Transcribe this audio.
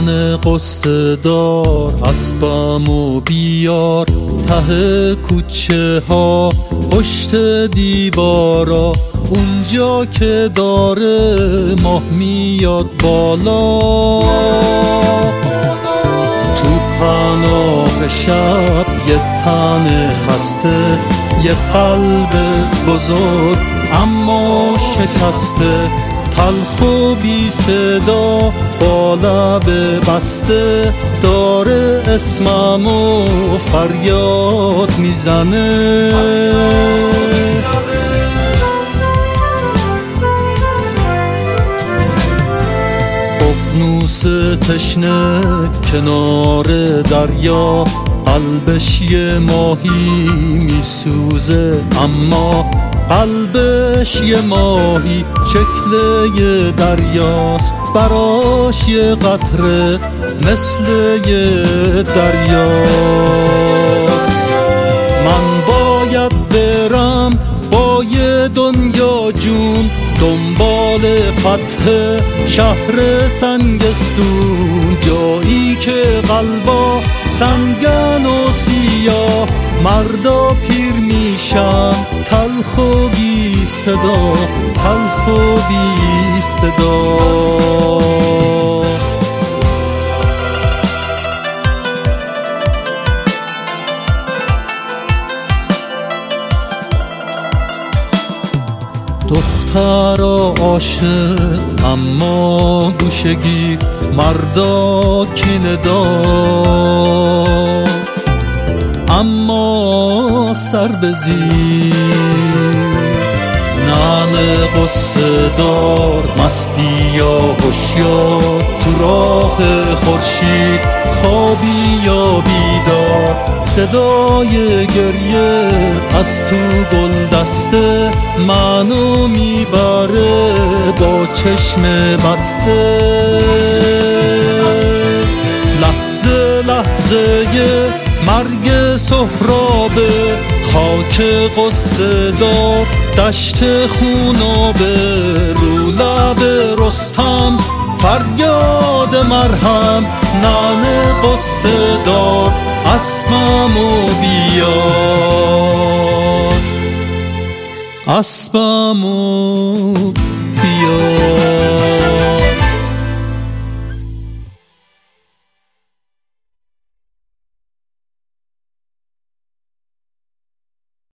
نعن قصه دار اسبمو بیار ته کوچه ها پشت دیوارا اونجا که داره ماه میاد بالا تو پناه شب یه تن خسته یه قلب بزرگ اما شکسته تلخ و بی صدا با لب بسته داره اسممو فریاد میزنه ققنوس تشنه کنار دریا قلبش یه ماهی میسوزه اما قلبش یه ماهی شکل یه دریاست براش یه قطره مثل یه دریاست من باید برم با یه دنیا جون دنبال فتح شهر سنگستون جایی که قلبا سنگن و سیاه مردا پیر میشن تلخ و بی صدا تلخ و بی صدا دختر عاشق اما گوشگیر مردا کینه دار اما سر بزیر نعن قصه دار مستی یا هوشیار تو راه خورشید خوابی یا بیدار صدای گریه از تو گل دسته منو میبره با چشم بسته لحظه لحظه مرگ سهرابه خاک قصه دار دشت خونابه رو لب رستم فریاد مرهم نعن قصه دار اسبمو بیار اسبمو